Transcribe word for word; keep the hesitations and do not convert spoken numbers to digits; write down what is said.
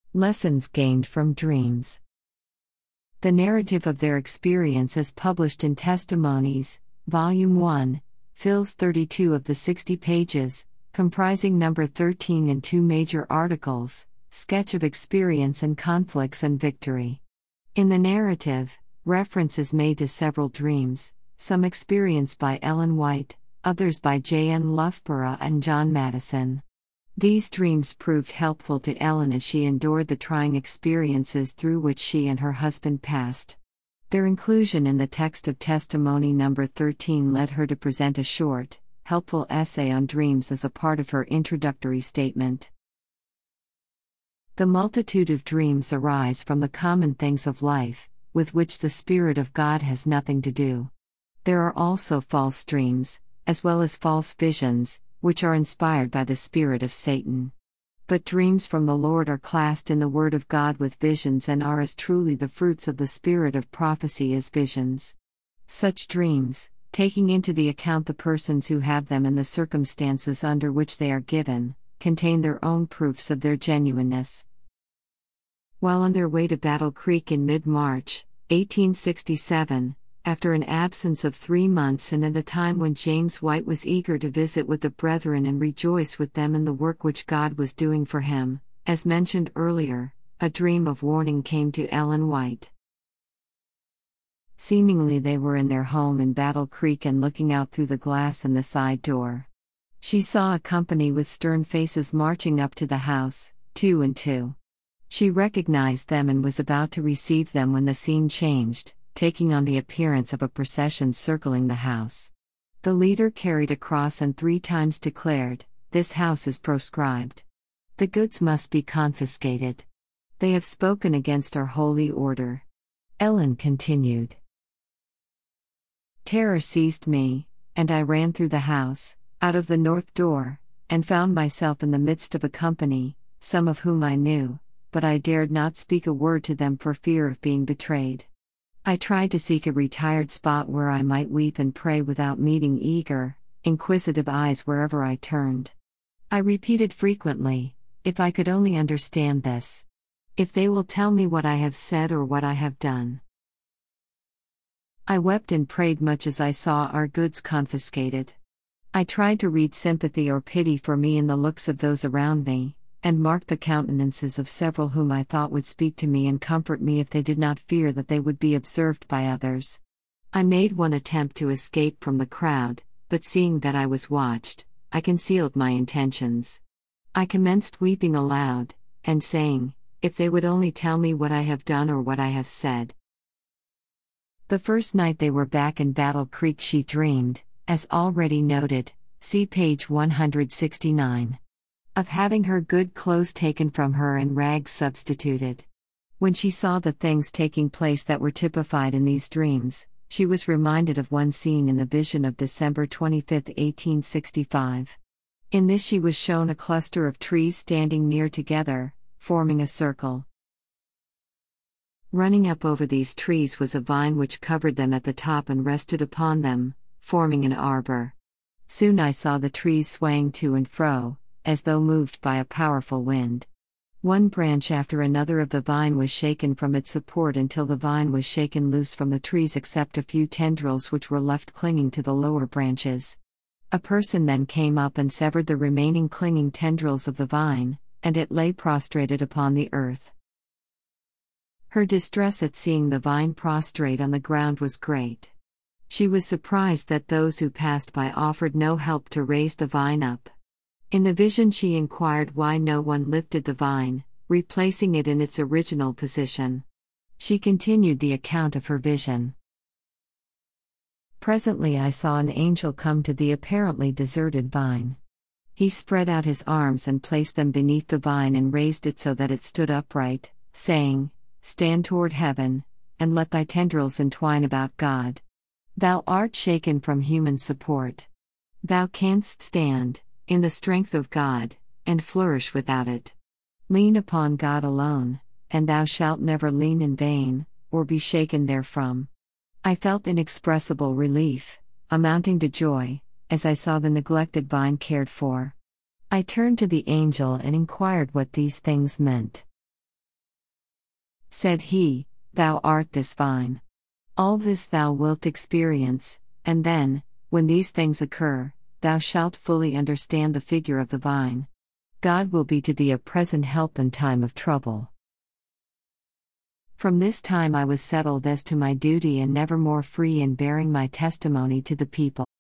Lessons gained from dreams. The narrative of their experience as published in Testimonies, Volume one, fills thirty-two of the sixty pages, comprising number thirteen and two major articles, Sketch of Experience and Conflicts and Victory. In the narrative, reference is made to several dreams, some experienced by Ellen White, others by J N Loughborough and John Maddison. These dreams proved helpful to Ellen as she endured the trying experiences through which she and her husband passed. Their inclusion in the text of testimony number thirteen led her to present a short, helpful essay on dreams as a part of her introductory statement. The multitude of dreams arise from the common things of life, with which the Spirit of God has nothing to do. There are also false dreams, as well as false visions, which are inspired by the spirit of Satan. But dreams from the Lord are classed in the Word of God with visions and are as truly the fruits of the spirit of prophecy as visions. Such dreams, taking into the account the persons who have them and the circumstances under which they are given, contain their own proofs of their genuineness. While on their way to Battle Creek in mid-March, eighteen sixty-seven, after an absence of three months and at a time when James White was eager to visit with the brethren and rejoice with them in the work which God was doing for him, as mentioned earlier, a dream of warning came to Ellen White. Seemingly they were in their home in Battle Creek and looking out through the glass in the side door. She saw a company with stern faces marching up to the house, two and two. She recognized them and was about to receive them when the scene changed, taking on the appearance of a procession circling the house. The leader carried a cross and three times declared, "This house is proscribed. The goods must be confiscated. They have spoken against our holy order." Ellen continued. Terror seized me, and I ran through the house, out of the north door, and found myself in the midst of a company, some of whom I knew, but I dared not speak a word to them for fear of being betrayed. I tried to seek a retired spot where I might weep and pray without meeting eager, inquisitive eyes wherever I turned. I repeated frequently, "If I could only understand this. If they will tell me what I have said or what I have done." I wept and prayed much as I saw our goods confiscated. I tried to read sympathy or pity for me in the looks of those around me, and marked the countenances of several whom I thought would speak to me and comfort me if they did not fear that they would be observed by others. I made one attempt to escape from the crowd, but seeing that I was watched, I concealed my intentions. I commenced weeping aloud, and saying, "If they would only tell me what I have done or what I have said." The first night they were back in Battle Creek she dreamed, as already noted, see page one hundred sixty-nine. Of having her good clothes taken from her and rags substituted. When she saw the things taking place that were typified in these dreams, she was reminded of one scene in the vision of December twenty-fifth, eighteen sixty-five. In this she was shown a cluster of trees standing near together, forming a circle. Running up over these trees was a vine which covered them at the top and rested upon them, forming an arbor. Soon I saw the trees swaying to and fro, as though moved by a powerful wind. One branch after another of the vine was shaken from its support until the vine was shaken loose from the trees except a few tendrils which were left clinging to the lower branches. A person then came up and severed the remaining clinging tendrils of the vine, and it lay prostrated upon the earth. Her distress at seeing the vine prostrate on the ground was great. She was surprised that those who passed by offered no help to raise the vine up. In the vision she inquired why no one lifted the vine, replacing it in its original position. She continued the account of her vision. Presently I saw an angel come to the apparently deserted vine. He spread out his arms and placed them beneath the vine and raised it so that it stood upright, saying, "Stand toward heaven, and let thy tendrils entwine about God. Thou art shaken from human support. Thou canst stand, in the strength of God, and flourish without it. Lean upon God alone, and thou shalt never lean in vain, or be shaken therefrom." I felt inexpressible relief, amounting to joy, as I saw the neglected vine cared for. I turned to the angel and inquired what these things meant. Said he, Thou art this vine. All this thou wilt experience, and then, when these things occur, thou shalt fully understand the figure of the vine. God will be to thee a present help in time of trouble. From this time I was settled as to my duty and never more free in bearing my testimony to the people.